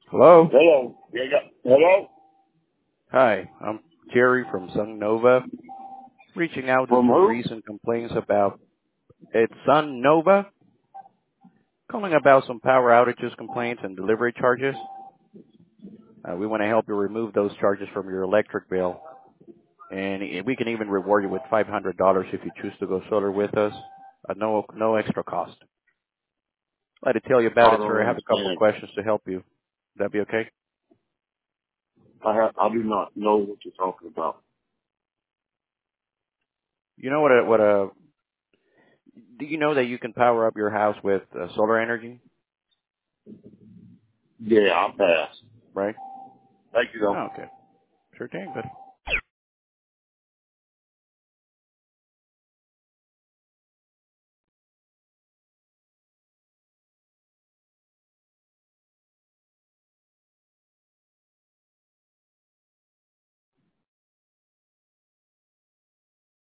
Hello? Hello. Hello? Hi, I'm Jerry from Sun Nova, reaching out to From some who? recent complaints about it's Sun Nova, calling about some power outages complaints and delivery charges. We want to help you remove those charges from your electric bill, and we can even reward you with $500 if you choose to go solar with us at no extra cost. I'd like to tell you about I it, don't sir. I have a couple of understand. questions to help you. Would that be okay? I do not know what you're talking about. You know do you know that you can power up your house with solar energy, Yeah, I passed. right? Thank you, though. Oh, okay. Sure thing, buddy.